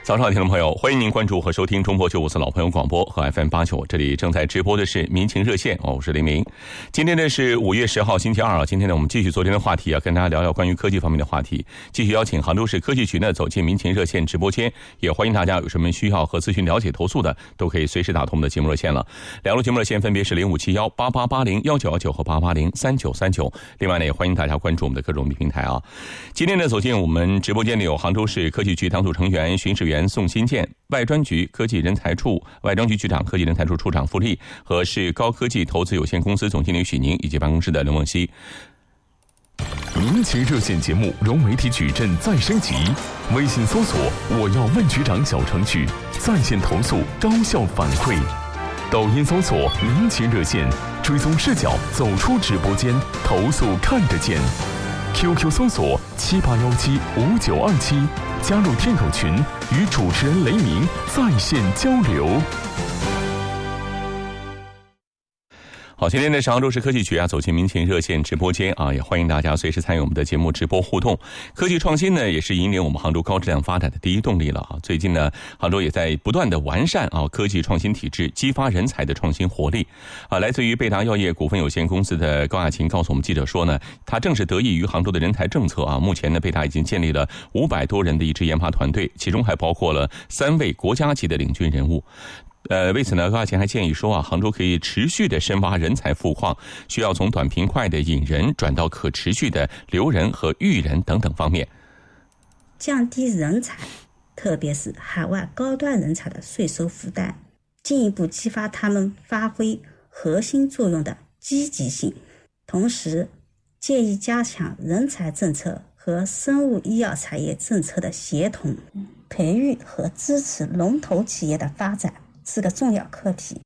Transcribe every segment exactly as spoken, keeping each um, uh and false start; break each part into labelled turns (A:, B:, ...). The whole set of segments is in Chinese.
A: 早上好，听众朋友，欢迎您关注和收听中国九五四老朋友广播和 F M 八九，这里正在直播的是民情热线哦，我是黎明。今天呢是五月十号星期二啊，今天呢我们继续昨天的话题啊，跟大家聊聊关于科技方面的话题。继续邀请杭州市科技局呢走进民情热线直播间，也欢迎大家有什么需要和咨询了解投诉的，都可以随时打通我们的节目热线了。两路节目热线分别是零五七幺八八八零幺九幺九和八八零三九三九。另外呢，也欢迎大家关注我们的各种平台啊。今天呢走进我们直播间里有杭州市科技局党组成员、巡视员宋新建，外专局科技人才处外专局局长、科技人才处处长付丽和市高科技投资有限公司总经理许宁，以及办公室的刘梦溪。
B: 民情热线节目融媒体矩阵再升级，微信搜索我要问局长小程序，在线投诉高效反馈，抖音搜索民情热线，追踪视角走出直播间，投诉看得见。Q Q 搜索七八幺七五九二七，加入听友群，与主持人雷鸣在线交流。
A: 好，今天呢是杭州市科技局啊走进民情热线直播间啊，也欢迎大家随时参与我们的节目直播互动。科技创新呢也是引领我们杭州高质量发展的第一动力了啊。最近呢，杭州也在不断的完善啊科技创新体制，激发人才的创新活力啊。来自于贝达药业股份有限公司的高亚琴告诉我们记者说呢，他正是得益于杭州的人才政策啊。目前呢，贝达已经建立了五百多人的一支研发团队，其中还包括了三位国家级的领军人物。呃，为此呢，高亚琴还建议说啊，杭州可以持续的深挖人才富矿，需要从短平快的引人转到可持续的留人和育人等等方面，
C: 降低人才，特别是海外高端人才的税收负担，进一步激发他们发挥核心作用的积极性。同时，建议加强人才政策和生物医药产业政策的协同，培育和支持龙头企业的发展是个重要课题。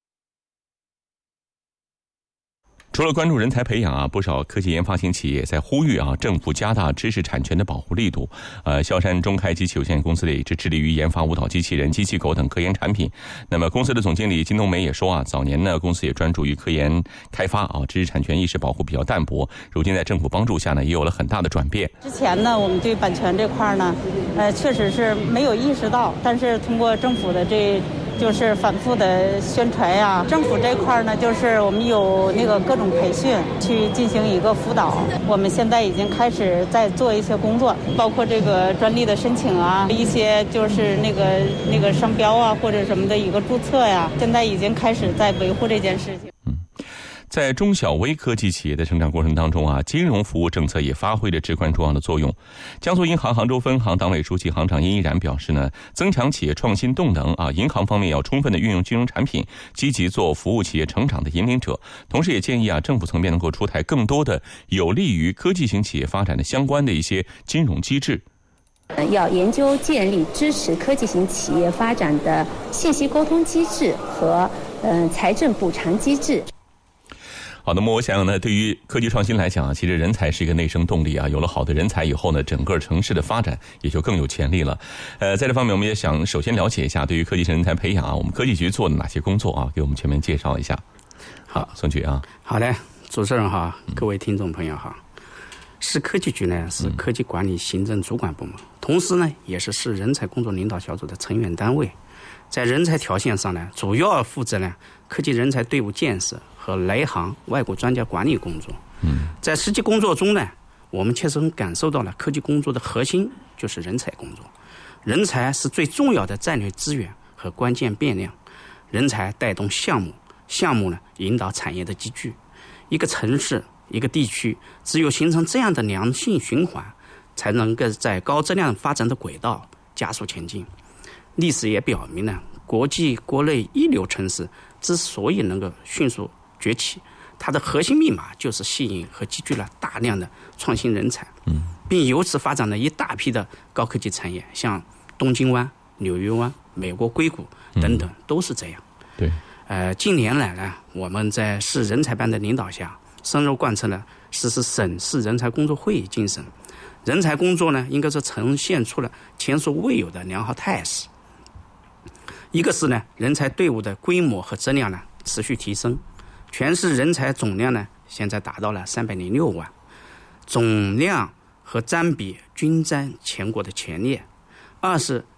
A: 除了关注人才培养啊，不少科技研发型企业在呼吁啊，政府加大知识产权的保护力度。呃，萧山中开机器有限公司也一直致力于研发舞蹈机器人、机器狗等科研产品。那么，公司的总经理金冬梅也说啊，早年呢，公司也专注于科研开发啊，知识产权意识保护比较淡薄。如今在政府帮助下呢，也有了很大的转变。
D: 之前呢，我们对版权这块呢，呃，确实是没有意识到，但是通过政府的这。就是反复的宣传呀，政府这块呢，就是我们有那个各种培训去进行一个辅导。我们现在已经开始在做一些工作，包括这个专利的申请啊，一些就是那个那个商标啊或者什么的一个注册呀，现在已经开始在维护这件事情。
A: 在中小微科技企业的成长过程当中啊，金融服务政策也发挥着至关重要的作用。江苏银行杭州分行党委书记行长殷依然表示呢，增强企业创新动能啊，银行方面要充分的运用金融产品，积极做服务企业成长的引领者。同时也建议啊，政府层面能够出台更多的有利于科技型企业发展的相关的一些金融机制。
E: 要研究建立支持科技型企业发展的信息沟通机制和嗯、呃、财政补偿机制。
A: 好，那么我想呢，对于科技创新来讲啊，其实人才是一个内生动力啊。有了好的人才以后呢，整个城市的发展也就更有潜力了。呃，在这方面，我们也想首先了解一下对于科技型人才培养啊，我们科技局做了哪些工作啊？给我们全面介绍一下。好，宋局啊。
F: 好的，主持人好，各位听众朋友好。市科技局呢是科技管理行政主管部门，同时呢也是市人才工作领导小组的成员单位。在人才条线上呢，主要负责呢科技人才队伍建设和来行外国专家管理工作。嗯，在实际工作中呢，我们切身感受到了科技工作的核心就是人才工作。人才是最重要的战略资源和关键变量，人才带动项目，项目呢引导产业的集聚。一个城市、一个地区，只有形成这样的良性循环，才能够在高质量发展的轨道加速前进。历史也表明呢，国际国内一流城市之所以能够迅速崛起，它的核心密码就是吸引和集聚了大量的创新人才，嗯，并由此发展了一大批的高科技产业，像东京湾、纽约湾、美国硅谷等等，都是这样。
A: 对，
F: 呃，近年来呢，我们在市人才办的领导下，深入贯彻了实施省市人才工作会议精神，人才工作呢，应该是呈现出了前所未有的良好态势。一个是呢，人才队伍的规模和质量呢持续提升，全市人才总量呢现在达到了三百零六万，总量和占比均占全国的前列。二是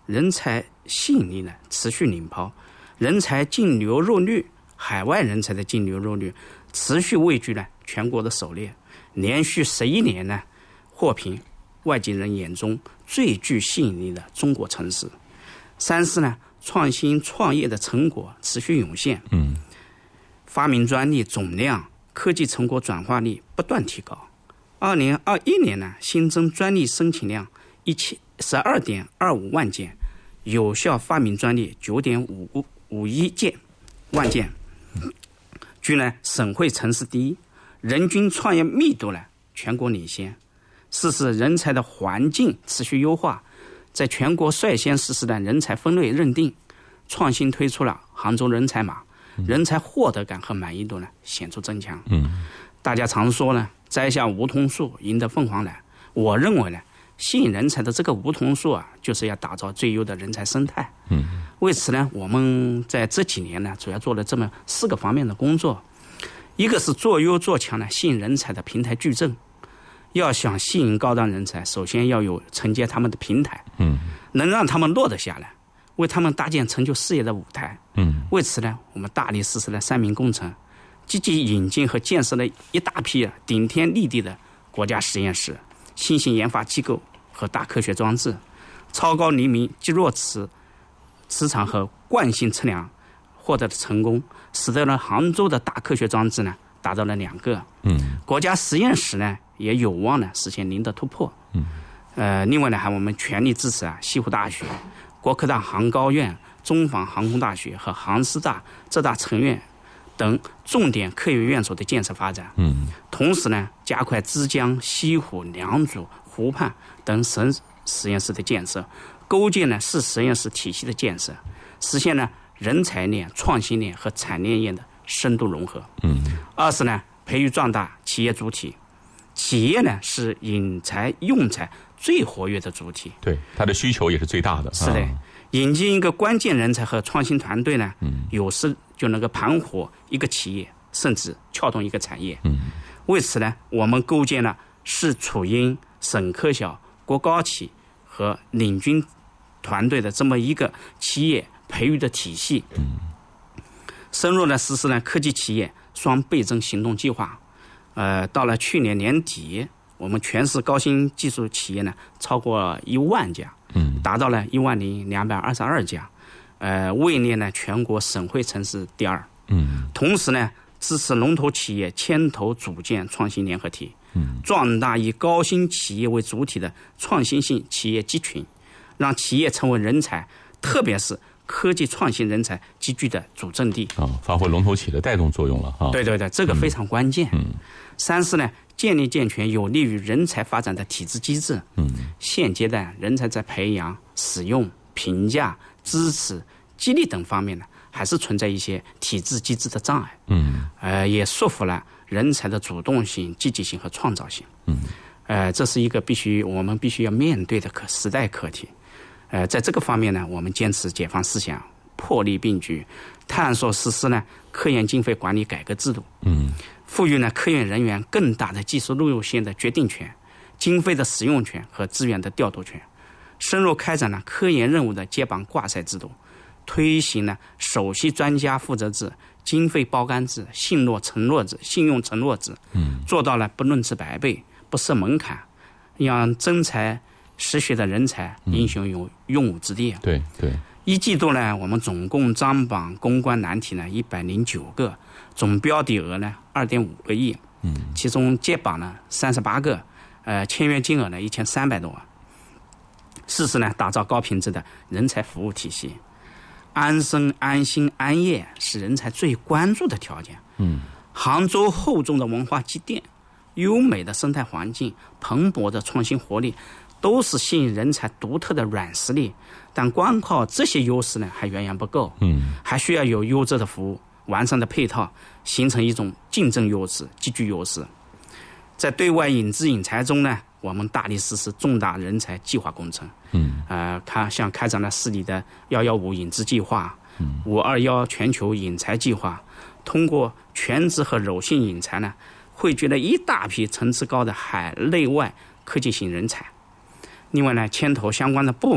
F: 人才吸引力呢持续领跑，人才净流入率，海外人才的净流入率持续位居呢全国的首列，连续十一年呢获评外籍人眼中最具吸引力的中国城市。三是呢，创新创业的成果持续涌现，
A: 嗯，
F: 发明专利总量、科技成果转化率不断提高。二零二一年呢，新增专利申请量一千十二点二五万件，有效发明专利九点五五一件万件，居呢省会城市第一，人均创业密度呢全国领先。四是人才的环境持续优化，在全国率先实施的人才分类认定，创新推出了杭州人才码，人才获得感和满意度呢显著增强。
A: 嗯，
F: 大家常说呢，摘下梧桐树，赢得凤凰来。我认为呢，吸引人才的这个梧桐树啊，就是要打造最优的人才生态。
A: 嗯，
F: 为此呢，我们在这几年呢，主要做了这么四个方面的工作。一个是做优做强呢，吸引人才的平台矩阵。要想吸引高端人才，首先要有承接他们的平台，
A: 嗯，
F: 能让他们落得下来，为他们搭建成就事业的舞台。
A: 嗯，
F: 为此呢，我们大力实施了三民工程，积极引进和建设了一大批顶天立地的国家实验室、新型研发机构和大科学装置，超高厘米基弱磁磁场和惯性测量获得了成功，使得呢杭州的大科学装置呢达到了两个。
A: 嗯，
F: 国家实验室呢也有望呢实现零的突破。
A: 嗯，
F: 呃，另外呢，还我们全力支持啊西湖大学、国科大航高院、中防航空大学和杭师大浙大成院等重点科研院所的建设发展。
A: 嗯，
F: 同时呢，加快枝江、西湖、良渚、湖畔等省实验室的建设，构建呢市实验室体系的建设，实现呢人才链、创新链和产业链的深度融合。
A: 嗯，
F: 二是呢，培育壮大企业主体。企业呢是引才用才最活跃的主体，
A: 对，它的需求也是最大的。
F: 是的，啊、引进一个关键人才和创新团队呢，
A: 嗯，
F: 有时就能够盘活一个企业，甚至撬动一个产业。
A: 嗯，
F: 为此呢，我们构建了市楚英、省科小、国高企和领军团队的这么一个企业培育的体系。
A: 嗯，
F: 深入的实施了科技企业双倍增行动计划。呃，到了去年年底，我们全市高新技术企业呢超过一万家，
A: 嗯，
F: 达到了一万零两百二十二家，呃，位列呢全国省会城市第二。
A: 嗯，
F: 同时呢，支持龙头企业牵头组建创新联合体，
A: 嗯，
F: 壮大以高新企业为主体的创新性企业集群，让企业成为人才，特别是科技创新人才集聚的主阵地
A: 啊，发挥龙头企业的带动作用了哈。
F: 对对对，这个非常关键。
A: 嗯，
F: 三是呢，建立健全有利于人才发展的体制机制。
A: 嗯，
F: 现阶段人才在培养、使用、评价、支持、激励等方面呢，还是存在一些体制机制的障碍。
A: 嗯，
F: 呃，也束缚了人才的主动性、积极性和创造性。
A: 嗯，
F: 呃，这是一个必须我们必须要面对的课时代课题。呃，在这个方面呢，我们坚持解放思想，破例并举，探索实施呢科研经费管理改革制度。
A: 嗯，
F: 赋予呢科研人员更大的技术路线的决定权、经费的使用权和资源的调度权，深入开展了科研任务的接榜挂赛制度，推行了首席专家负责制、经费包干制、信诺承诺制、信用承诺制。
A: 嗯，做
F: 到了不论资百倍、不设门槛，让真才实学的人才英雄有用武之地。
A: 对对，
F: 一季度呢，我们总共张榜攻关难题呢一百零九个，总标的额呢二点五个亿。
A: 嗯，
F: 其中接榜呢三十八个，呃，签约金额呢一千三百多万。四是呢，打造高品质的人才服务体系，安身、安心、安业是人才最关注的条件。
A: 嗯，
F: 杭州厚重的文化积淀、优美的生态环境、蓬勃的创新活力，都是吸引人才独特的软实力，但光靠这些优势呢，还远远不够。
A: 嗯，
F: 还需要有优质的服务、完善的配套，形成一种竞争优势、集聚优势。在对外引资引才中呢，我们大力实施重大人才计划工程。
A: 嗯，
F: 呃，开像开展了市里的幺幺五引资计划、五二幺全球引才计划，通过全职和柔性引才呢，汇聚了一大批层次高的海内外科技型人才。另外呢，牵头相关的部门，通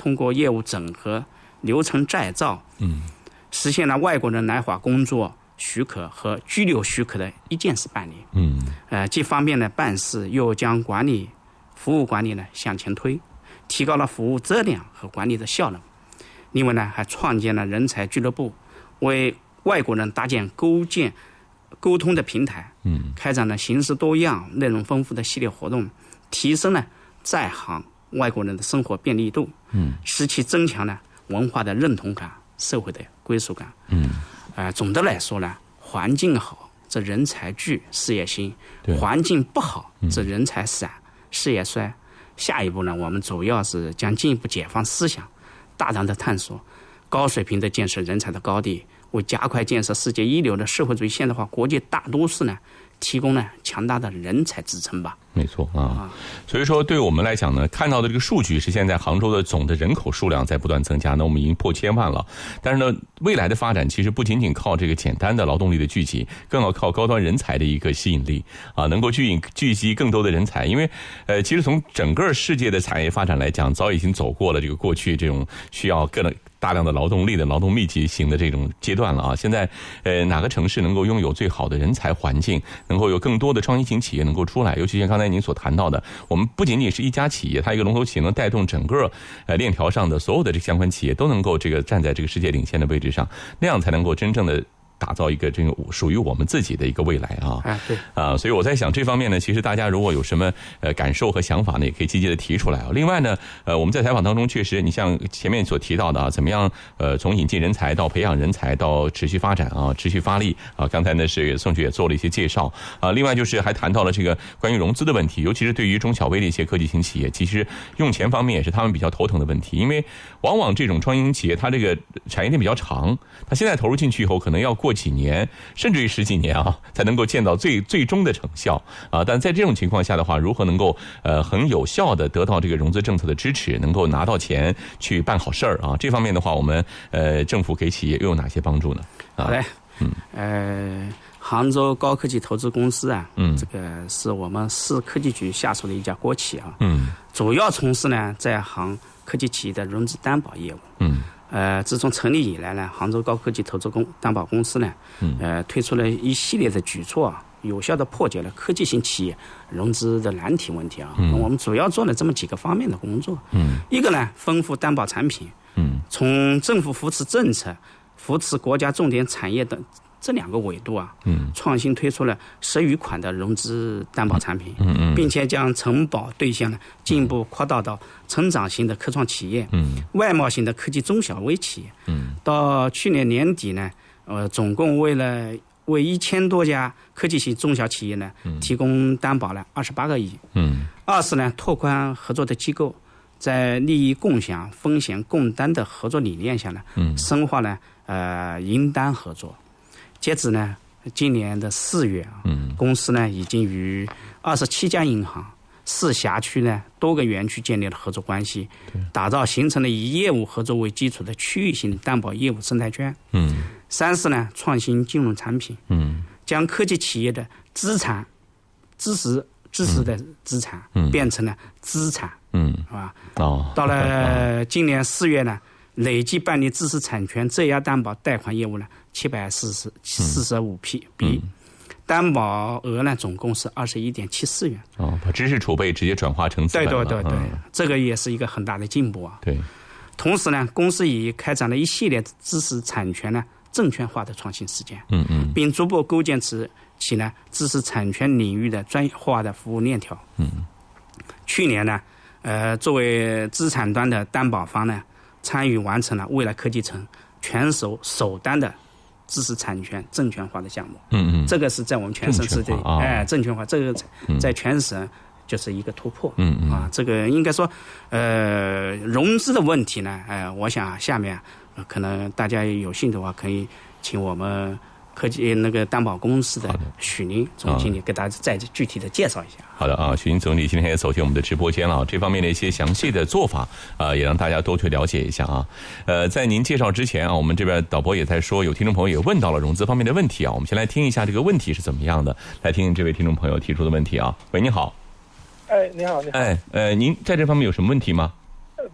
F: 通过业务整合、流程再造，嗯，实现了外国人来华工作许可和居留许可的一站式办理，嗯，呃，既方便了办事，又将管理、服务管理呢向前推，提高了服务质量和管理的效能。另外呢，还创建了人才俱乐部，为外国人搭建构建沟通的平台，嗯，开展了形式多样、内容丰富的系列活动，提升了在行外国人的生活便利度，嗯，使其增强了文化的认同感、社会的归属感，嗯，呃，总的来说呢，环境好，这人才聚，事业兴；环境不好，这人才散，事业衰。下一步呢，我们主要是将进一步解放思想，大胆的探索高水平的建设人才的高地，为加快建设世界一流的社会主义现代化国际大都市呢，提供了强大的人才支撑吧。
A: 没错啊，所以说对我们来讲呢，看到的这个数据是现在杭州的总的人口数量在不断增加，那我们已经破千万了。但是呢，未来的发展其实不仅仅靠这个简单的劳动力的聚集，更要靠高端人才的一个吸引力啊，能够聚引聚集更多的人才。因为呃，其实从整个世界的产业发展来讲，早已经走过了这个过去这种需要各大量的劳动力的劳动密集型的这种阶段了啊。现在呃，哪个城市能够拥有最好的人才环境，能够有更多的创新型企业能够出来，尤其像刚才您所谈到的，我们不仅仅是一家企业，它一个龙头企业能带动整个呃链条上的所有的这相关企业都能够这个站在这个世界领先的位置上，那样才能够真正的打造一个这个属于我们自己的一个未来啊！
F: 啊，对
A: 啊，所以我在想这方面呢，其实大家如果有什么呃感受和想法呢，也可以积极的提出来啊。另外呢，呃，我们在采访当中确实，你像前面所提到的啊，怎么样呃从引进人才到培养人才到持续发展啊，持续发力啊。刚才呢是宋局也做了一些介绍啊。另外就是还谈到了这个关于融资的问题，尤其是对于中小微的一些科技型企业，其实用钱方面也是他们比较头疼的问题，因为往往这种创新型企业它这个产业链比较长，它现在投入进去以后，可能要过几年。甚至于十几年啊，才能够见到最最终的成效啊！但在这种情况下的话，如何能够呃很有效的得到这个融资政策的支持，能够拿到钱去办好事儿啊？这方面的话，我们呃政府给企业又有哪些帮助呢？
F: 啊、好嘞，嗯，呃，杭州高科技投资公司啊，嗯，这个是我们市科技局下属的一家国企啊，嗯，主要从事呢在杭科技企业的融资担保业务，嗯。呃，自从成立以来呢，杭州高科技投资公担保公司呢，呃，推出了一系列的举措啊，有效的破解了科技型企业融资的难题问题啊。嗯、我们主要做了这么几个方面的工作。嗯，一个呢，丰富担保产品。嗯，从政府扶持政策、扶持国家重点产业等这两个维度啊，嗯，创新推出了十余款的融资担保产品，嗯嗯，并且将承保对象呢进一步扩大到成长型的科创企业，嗯，外贸型的科技中小微企业，嗯，到去年年底呢，呃，总共为了为一千多家科技型中小企业呢，嗯，提供担保了二十八个亿，嗯，二是呢拓宽合作的机构，在利益共享、风险共担的合作理念下呢，嗯，深化呢呃银担合作。截止呢，今年的四月啊，嗯，公司呢已经与二十七家银行、市辖区呢多个园区建立了合作关系，打造形成了以业务合作为基础的区域性担保业务生态圈。嗯，三是呢，创新金融产品，嗯，将科技企业的资产、知识、知识的资产，嗯，变成了资产，嗯，是吧？哦，到了今年四月呢。累计办理知识产权质押担保贷款业务呢，七百四十四十五批，比担保额呢总共是二十一点七四元。
A: 哦，把知识储备直接转化成资本了。
F: 对对对对，嗯，这个也是一个很大的进步啊。
A: 对。
F: 同时呢，公司已开展了一系列知识产权呢证券化的创新实践，嗯嗯，并逐步构建起起呢知识产权领域的专业化的服务链条。嗯。去年呢，呃，作为资产端的担保方呢。参与完成了未来科技城全手首单的知识产权证券化的项目，嗯嗯，这个是在我们全省市的哎证券化，这个在全省就是一个突破，嗯嗯啊，这个应该说，呃，融资的问题呢，哎、呃，我想下面、呃、可能大家有兴趣的话，可以请我们科技那个担保公司的许宁总经理给大家再具体的介绍一下。
A: 好的啊，许宁总理今天也走进我们的直播间了，这方面的一些详细的做法啊、呃，也让大家多去了解一下啊。呃，在您介绍之前啊，我们这边导播也在说，有听众朋友也问到了融资方面的问题啊，我们先来听一下这个问题是怎么样的，来听听这位听众朋友提出的问题啊。喂，你好。
G: 哎，你好，你好。
A: 哎，呃，您在这方面有什么问题吗？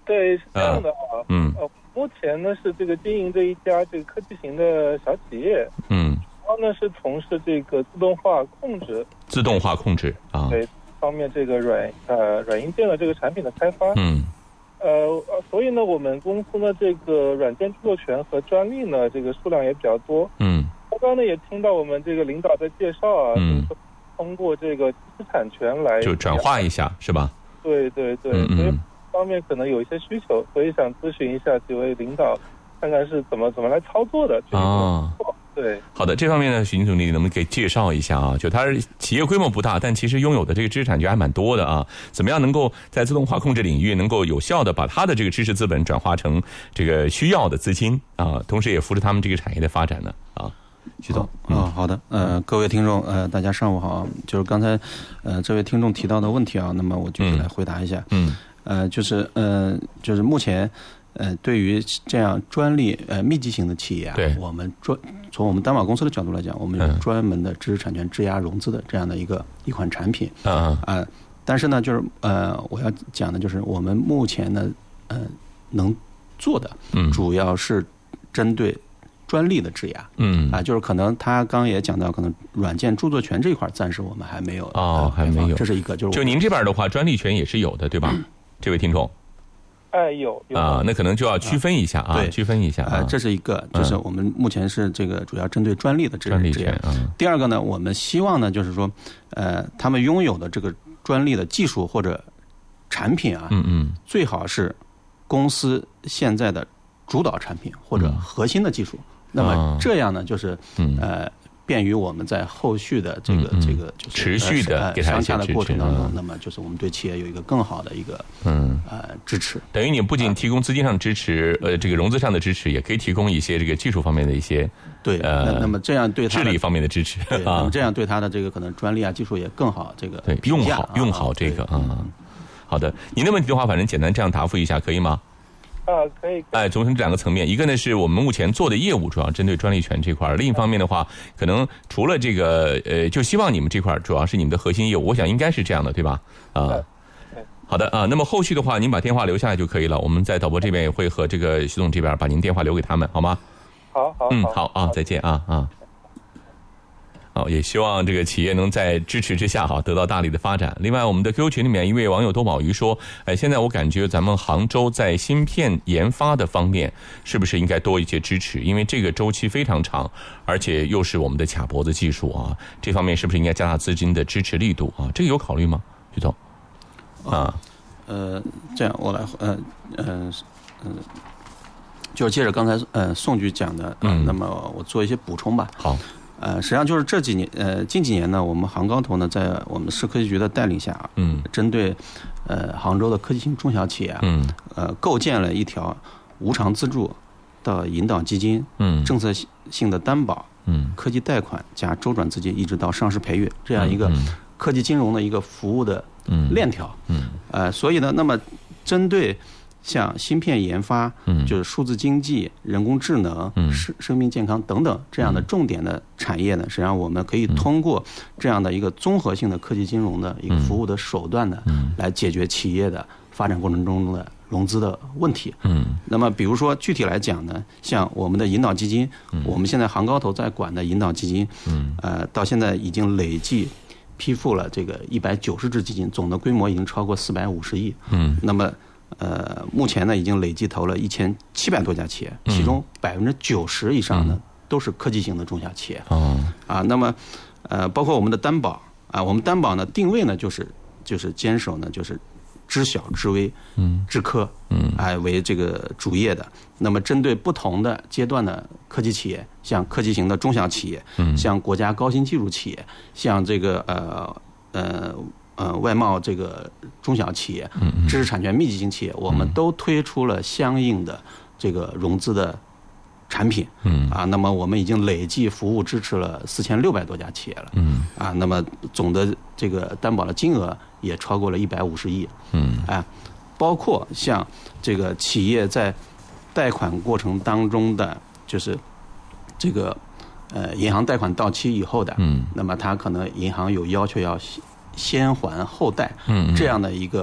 G: 对，是这样的啊。
A: 嗯。
G: 呃，目前呢是这个经营这一家这个科技型的小企业。
A: 嗯。
G: 主要呢是从事这个自动化控制。
A: 自动化控制啊。
G: 对，方面这个软呃软硬件的这个产品的开发。
A: 嗯。
G: 呃，所以呢，我们公司呢这个软件著作权和专利呢这个数量也比较多。
A: 嗯。
G: 刚刚呢也听到我们这个领导在介绍啊，嗯，通过这个知识产权来
A: 就转化一下，是吧？
G: 对对对，
A: 嗯嗯，
G: 所以方面可能有一些需求，所以想咨询一下几位领导，看看是怎么怎么来操作的。
A: 啊，
G: 对，
A: 好的，这方面呢，许金总理能不能给介绍一下啊？就它企业规模不大，但其实拥有的这个知识产权还蛮多的啊。怎么样能够在自动化控制领域能够有效的把它的这个知识资本转化成这个需要的资金啊，同时也扶持他们这个产业的发展呢？啊，徐总，
H: 嗯、哦，好的，呃，各位听众，呃，大家上午好。就是刚才，呃，这位听众提到的问题啊，那么我具体来回答一下。
A: 嗯，
H: 呃，就是呃，就是目前，呃，对于这样专利呃密集型的企业啊，
A: 对，
H: 我们专从我们担保公司的角度来讲，我们有专门的知识产权质押融资的这样的一个一款产品。
A: 嗯嗯。
H: 啊、呃，但是呢，就是呃，我要讲的就是我们目前呢，呃，能做的，
A: 嗯，
H: 主要是针对专利的质押，
A: 嗯
H: 啊，就是可能他刚刚也讲到，可能软件著作权这一块暂时我们还没有
A: 哦，还没有，
H: 这是一个，就是
A: 就您这边的话，专利权也是有的，对吧？嗯、这位听众，
G: 哎，有有
A: 啊，那可能就要区分一下啊，
H: 对，
A: 区分一下啊，
H: 这是一个，就是我们目前是这个主要针对专利的质
A: 专利
H: 质押。
A: 嗯、
H: 第二个呢，我们希望呢，就是说，呃，他们拥有的这个专利的技术或者产品啊，
A: 嗯嗯，
H: 最好是公司现在的主导产品或者核心的技术。嗯那么这样呢，就是呃，便于我们在后续的这个这个就是
A: 持续的
H: 商洽的过程当中，那么就是我们对企业有一个更好的一个
A: 嗯
H: 呃支持。
A: 等于你不仅提供资金上的支持，呃，这个融资上的支持，也可以提供一些这个技术方面的一些
H: 对呃，那么这样对
A: 治理方面的支持
H: 啊，这样对它的这个可能专利啊技术也更好，这个
A: 对用好用好这个啊。好的，您的问题的话，反正简单这样答复一下，可以吗？
G: 啊，可以。
A: 哎，总成这两个层面，一个呢是我们目前做的业务主要针对专利权这块，另一方面的话，可能除了这个呃，就希望你们这块主要是你们的核心业务，我想应该是这样的，对吧？啊，好的啊。那么后续的话，您把电话留下来就可以了，我们在导播这边也会和这个徐总这边把您电话留给他们，好吗？
G: 好好，
A: 嗯，好啊，再见啊啊。好，也希望这个企业能在支持之下哈得到大力的发展。另外，我们的 Q Q 群里面一位网友多宝鱼说，哎，现在我感觉咱们杭州在芯片研发的方面是不是应该多一些支持？因为这个周期非常长，而且又是我们的卡脖子技术啊，这方面是不是应该加大资金的支持力度啊？这个有考虑吗，徐总？啊，
H: 呃，这样我来，呃，呃，呃，就是接着刚才呃宋局讲的，
A: 嗯，
H: 那么我做一些补充吧。
A: 好。
H: 呃，实际上就是这几年，呃，近几年呢，我们杭高投呢，在我们市科技局的带领下，
A: 嗯，
H: 针对呃杭州的科技型中小企业啊，
A: 嗯，
H: 呃，构建了一条无偿资助到引导基金，
A: 嗯，
H: 政策性的担保，
A: 嗯，
H: 科技贷款加周转资金，一直到上市培育这样一个科技金融的一个服务的链条，
A: 嗯，
H: 呃，所以呢，那么针对像芯片研发，
A: 嗯，
H: 就是数字经济、人工智能、
A: 嗯，
H: 生生命健康等等这样的重点的产业呢，实际上我们可以通过这样的一个综合性的科技金融的一个服务的手段呢，
A: 嗯，
H: 来解决企业的发展过程中的融资的问题。
A: 嗯，
H: 那么比如说具体来讲呢，像我们的引导基金，
A: 嗯，
H: 我们现在杭高投在管的引导基金，
A: 嗯，
H: 呃，到现在已经累计批复了这个一百九十只基金，总的规模已经超过四百五十亿。
A: 嗯，
H: 那么。呃，目前呢，已经累计投了一千七百多家企业，其中百分之九十以上呢，都是科技型的中小企业。
A: 哦，
H: 啊，那么呃，包括我们的担保啊，我们担保呢定位呢就是就是坚守呢就是知小知微，
A: 嗯，
H: 知科，
A: 嗯，
H: 哎为这个主业的。那么针对不同的阶段的科技企业，像科技型的中小企业，
A: 嗯，
H: 像国家高新技术企业，像这个呃呃。呃，外贸这个中小企业，知识产权密集型企业，我们都推出了相应的这个融资的产品。
A: 嗯
H: 啊，那么我们已经累计服务支持了四千六百多家企业了。
A: 嗯
H: 啊，那么总的这个担保的金额也超过了一百五十亿。
A: 嗯
H: 啊，包括像这个企业在贷款过程当中的，就是这个呃银行贷款到期以后的，
A: 嗯，
H: 那么它可能银行有要求要先还后贷，
A: 嗯，
H: 这样的一个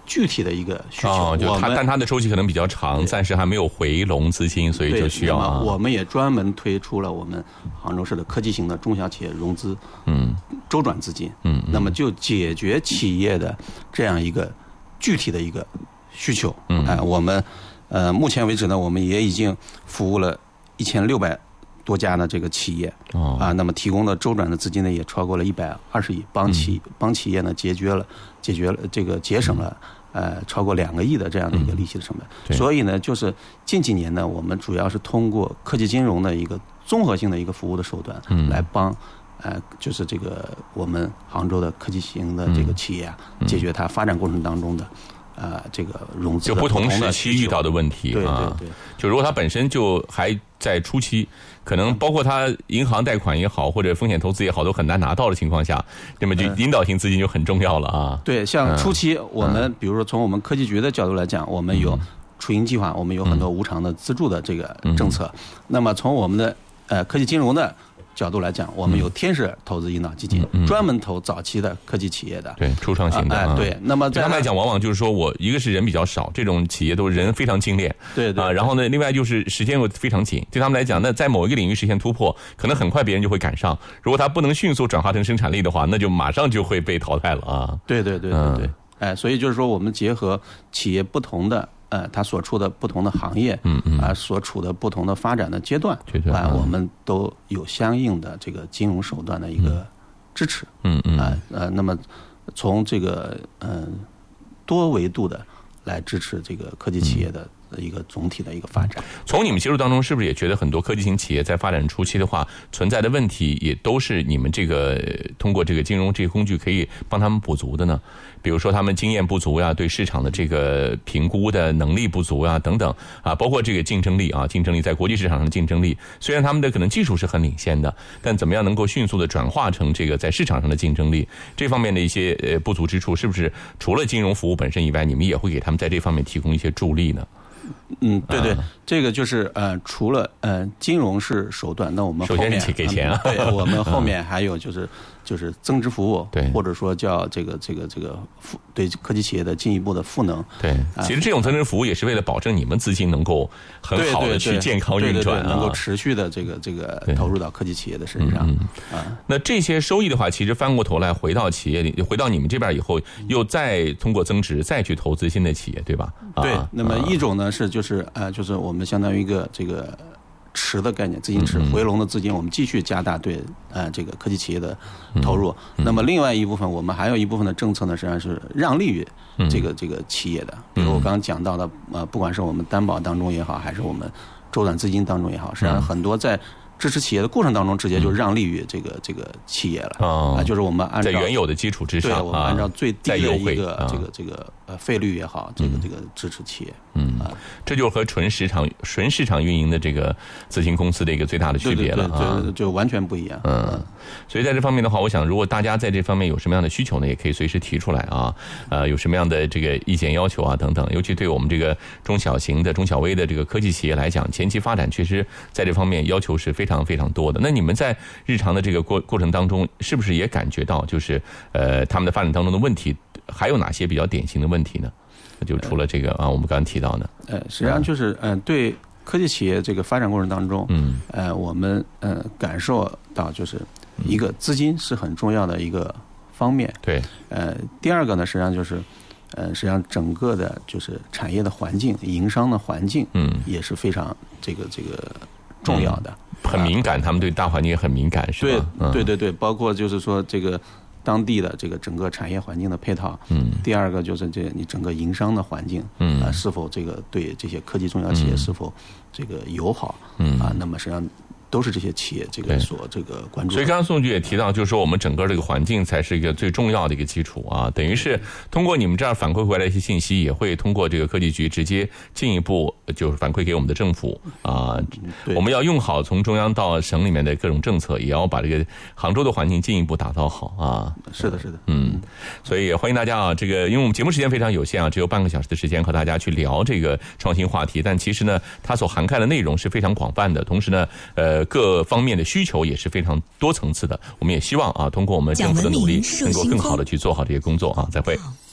H: 具体的一个需求。
A: 哦，就它，但它的周期可能比较长，暂时还没有回笼资金，所以就需要啊。
H: 我们也专门推出了我们杭州市的科技型的中小企业融资，嗯，周转资金，嗯，那么就解决企业的这样一个具体的一个需求。嗯，哎、呃，我们呃目前为止呢，我们也已经服务了一千六百多家的这个企业，哦，啊，那么提供的周转的资金呢，也超过了一百二十亿，帮企、嗯、帮企业呢解决了解决了这个节省了。呃，超过两个亿的这样的一个利息的成本，嗯、所以呢，就是近几年呢，我们主要是通过科技金融的一个综合性的一个服务的手段，嗯，来帮，呃，就是这个我们杭州的科技型的这个企业啊，嗯、解决它发展过程当中的，呃，这个融资
A: 就不同时期遇到的问题，
H: 对对对，
A: 就如果它本身就还在初期。可能包括它银行贷款也好，或者风险投资也好，都很难拿到的情况下，那么就引导性资金就很重要了啊。
H: 对，像初期我们、嗯、比如说从我们科技局的角度来讲，我们有雏鹰计划，我们有很多无偿的资助的这个政策。嗯、那么从我们的呃科技金融的角度来讲，我们有天使投资引导基金，嗯、专门投早期的科技企业的，
A: 对初创型的。
H: 哎、呃，对。那么
A: 对他们来讲，往往就是说我一个是人比较少，这种企业都人非常精炼，
H: 对对啊。
A: 然后呢，另外就是时间又非常紧，对他们来讲，那在某一个领域实现突破，可能很快别人就会赶上。如果他不能迅速转化成生产力的话，那就马上就会被淘汰了啊。
H: 对对对对对。嗯、哎，所以就是说，我们结合企业不同的。呃，它所处的不同的行业，嗯嗯，啊，所处的不同的发展的阶段，啊，我们都有相应的这个金融手段的一个支持，嗯嗯，啊呃，那么从这个嗯、呃、多维度的来支持这个科技企业的一个总体的一个发展。
A: 从你们接触当中，是不是也觉得很多科技型企业在发展初期的话，存在的问题也都是你们这个通过这个金融这个工具可以帮他们补足的呢？比如说他们经验不足呀，对市场的这个评估的能力不足呀，等等啊，包括这个竞争力啊，竞争力在国际市场上的竞争力，虽然他们的可能技术是很领先的，但怎么样能够迅速的转化成这个在市场上的竞争力，这方面的一些呃不足之处，是不是除了金融服务本身以外，你们也会给他们在这方面提供一些助力呢？
H: 嗯，对对，啊、这个就是呃，除了呃金融是手段，那我们后面
A: 首先是给钱啊，
H: 嗯、对，我们后面还有就是就是增值服务，
A: 对，
H: 或者说叫这个这个这个对科技企业的进一步的赋能，
A: 对，啊、其实这种增值服务也是为了保证你们资金能够很好的去健康运转、啊，
H: 能够持续的这个这个投入到科技企业的身上、嗯、啊。
A: 那这些收益的话，其实翻过头来回到企业里，回到你们这边以后，又再通过增值再去投资新的企业，对吧？
H: 对，
A: 啊、
H: 那么一种呢是就是呃就是我们相当于一个这个池的概念，资金池回笼的资金，我们继续加大对呃这个科技企业的投入。嗯、那么另外一部分，我们还有一部分的政策呢，实际上是让利于这个这个企业的。比如我刚刚讲到的，呃，不管是我们担保当中也好，还是我们周转资金当中也好，实际上很多在支持企业的过程当中，直接就让利于这个这个企业了。啊、呃，就是我们按照
A: 在原有的基础之上，
H: 对，我们按照最低的一个、啊、这个这个呃费率也好，这个这个支持企业。
A: 嗯，啊，这就是和纯市场纯市场运营的这个咨询公司的一个最大的区别了啊，
H: 对对对，就完全不一样。
A: 嗯，所以在这方面的话，我想如果大家在这方面有什么样的需求呢，也可以随时提出来啊。呃，有什么样的这个意见要求啊等等，尤其对我们这个中小型的、中小微的这个科技企业来讲，前期发展确实在这方面要求是非常非常多的。那你们在日常的这个过过程当中，是不是也感觉到就是呃他们的发展当中的问题，还有哪些比较典型的问题呢？就除了这个啊，我们刚刚提到的，
H: 呃，实际上就是呃，对科技企业这个发展过程当中，嗯，呃，我们呃感受到就是一个资金是很重要的一个方面，
A: 对，
H: 呃，第二个呢，实际上就是呃，实际上整个的就是产业的环境、营商的环境，嗯，也是非常这个这个重要的，
A: 嗯、很敏感，他们对大环境也很敏感，是吧？
H: 对，对对对，包括就是说这个。当地的这个整个产业环境的配套，嗯，第二个就是这你整个营商的环境，嗯啊，是否这个对这些科技中小企业是否这个友好，嗯啊，那么实际上都是这些企业这个所这个关注。
A: 所以刚刚宋局也提到，就是说我们整个这个环境才是一个最重要的一个基础啊，等于是通过你们这儿反馈回来的一些信息，也会通过这个科技局直接进一步就是反馈给我们的政府啊，我们要用好从中央到省里面的各种政策，也要把这个杭州的环境进一步打造好啊。
H: 是的，是的，
A: 嗯，所以也欢迎大家啊，这个因为我们节目时间非常有限啊，只有半个小时的时间和大家去聊这个创新话题，但其实呢，它所涵盖的内容是非常广泛的，同时呢，呃，各方面的需求也是非常多层次的。我们也希望啊，通过我们政府的努力，能够更好的去做好这些工作啊。再会。